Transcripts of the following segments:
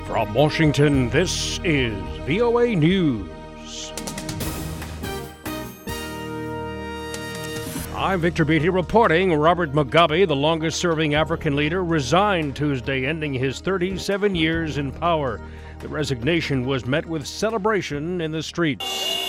From Washington, this is VOA News. I'm Victor Beatty reporting. Robert Mugabe, the longest-serving African leader, resigned Tuesday, ending his 37 years in power. The resignation was met with celebration in the streets.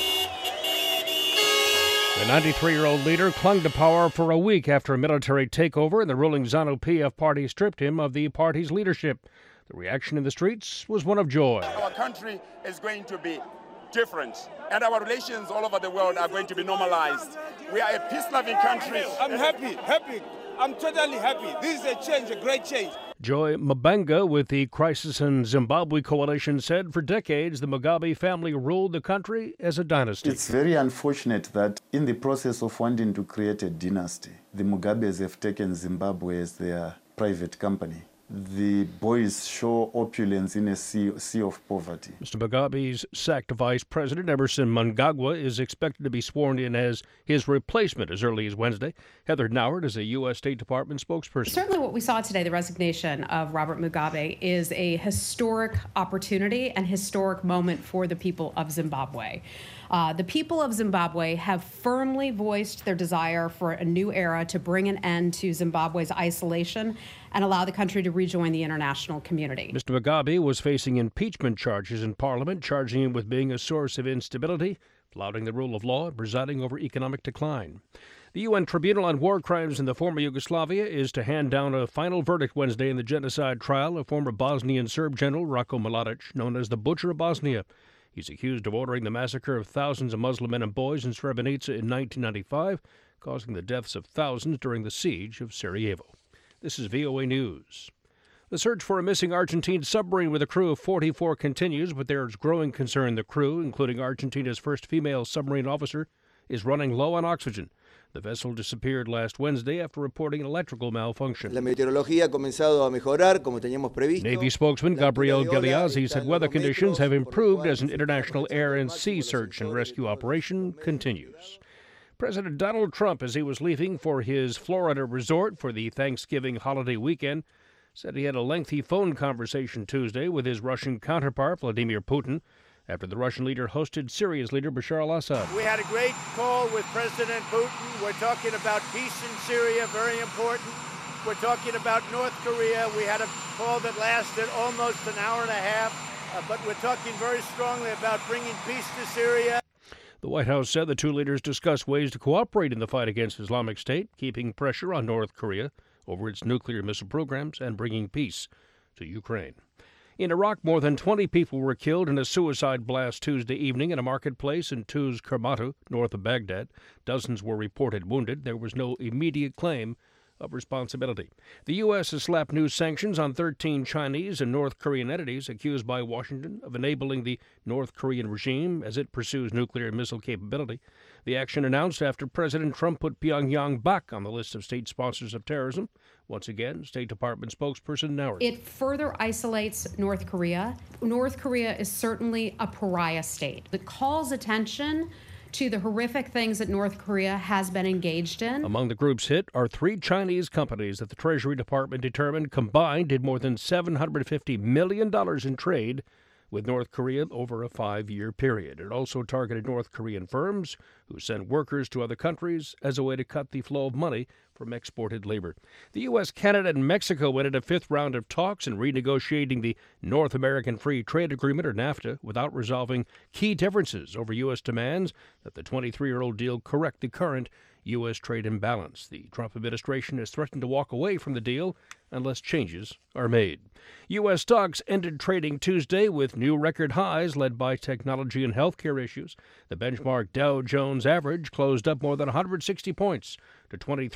The 93-year-old leader clung to power for a week after a military takeover, and the ruling ZANU-PF party stripped him of the party's leadership. The reaction in the streets was one of joy. Our country is going to be different, and our relations all over the world are going to be normalized. We are a peace-loving country. I'm happy. I'm totally happy. This is a change, a great change. Joy Mabanga with the Crisis in Zimbabwe Coalition said for decades the Mugabe family ruled the country as a dynasty. It's very unfortunate that in the process of wanting to create a dynasty, the Mugabes have taken Zimbabwe as their private company. The boys show opulence in a sea of poverty. Mr. Mugabe's sacked Vice President Emerson Mnangagwa is expected to be sworn in as his replacement as early as Wednesday. Heather Nauert is a U.S. State Department spokesperson. Certainly what we saw today, the resignation of Robert Mugabe, is a historic opportunity and historic moment for the people of Zimbabwe. The people of Zimbabwe have firmly voiced their desire for a new era to bring an end to Zimbabwe's isolation and allow the country to rejoin the international community. Mr. Mugabe was facing impeachment charges in Parliament, charging him with being a source of instability, flouting the rule of law, and presiding over economic decline. The UN Tribunal on War Crimes in the former Yugoslavia is to hand down a final verdict Wednesday in the genocide trial of former Bosnian Serb General Ratko Mladic, known as the Butcher of Bosnia. He's accused of ordering the massacre of thousands of Muslim men and boys in Srebrenica in 1995, causing the deaths of thousands during the siege of Sarajevo. This is VOA News. The search for a missing Argentine submarine with a crew of 44 continues, but there is growing concern the crew, including Argentina's first female submarine officer, is running low on oxygen. The vessel disappeared last Wednesday after reporting an electrical malfunction. La meteorología ha comenzado a mejorar, como teníamos previsto. Navy spokesman Gabriel Galeazzi said weather conditions have improved as an international air and sea search and rescue operation continues. President Donald Trump, as he was leaving for his Florida resort for the Thanksgiving holiday weekend, said he had a lengthy phone conversation Tuesday with his Russian counterpart, Vladimir Putin, after the Russian leader hosted Syria's leader Bashar al-Assad. We had a great call with President Putin. We're talking about peace in Syria, very important. We're talking about North Korea. We had a call that lasted almost an hour and a half, but we're talking very strongly about bringing peace to Syria. The White House said the two leaders discussed ways to cooperate in the fight against Islamic State, keeping pressure on North Korea over its nuclear missile programs and bringing peace to Ukraine. In Iraq, more than 20 people were killed in a suicide blast Tuesday evening in a marketplace in Tuz Kermatu, north of Baghdad. Dozens were reported wounded. There was no immediate claim of responsibility. The U.S. has slapped new sanctions on 13 Chinese and North Korean entities accused by Washington of enabling the North Korean regime as it pursues nuclear missile capability. The action announced after President Trump put Pyongyang back on the list of state sponsors of terrorism. Once again, State Department spokesperson Nauert. It further isolates North Korea. North Korea is certainly a pariah state that calls attention to the horrific things that North Korea has been engaged in. Among the groups hit are 3 Chinese companies that the Treasury Department determined combined did more than $750 million in trade with North Korea over a 5-year period. It also targeted North Korean firms who sent workers to other countries as a way to cut the flow of money from exported labor. The U.S., Canada, and Mexico entered a 5th round of talks in renegotiating the North American Free Trade Agreement, or NAFTA, without resolving key differences over U.S. demands that the 23-year-old deal correct the current U.S. trade imbalance. The Trump administration has threatened to walk away from the deal unless changes are made. U.S. stocks ended trading Tuesday with new record highs led by technology and healthcare issues. The benchmark Dow Jones average closed up more than 160 points to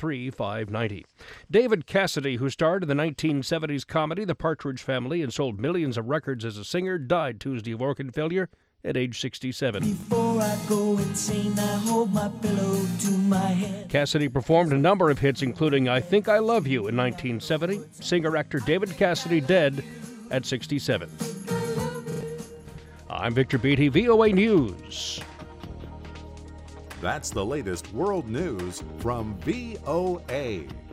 23,590. David Cassidy, who starred in the 1970s comedy The Partridge Family and sold millions of records as a singer, died Tuesday of organ failure at age 67. Before I go insane, I hold my pillow to my head. Cassidy performed a number of hits, including I Think I Love You in 1970. Singer-actor David Cassidy dead at 67. I'm Victor Beatty, VOA News. That's the latest world news from VOA.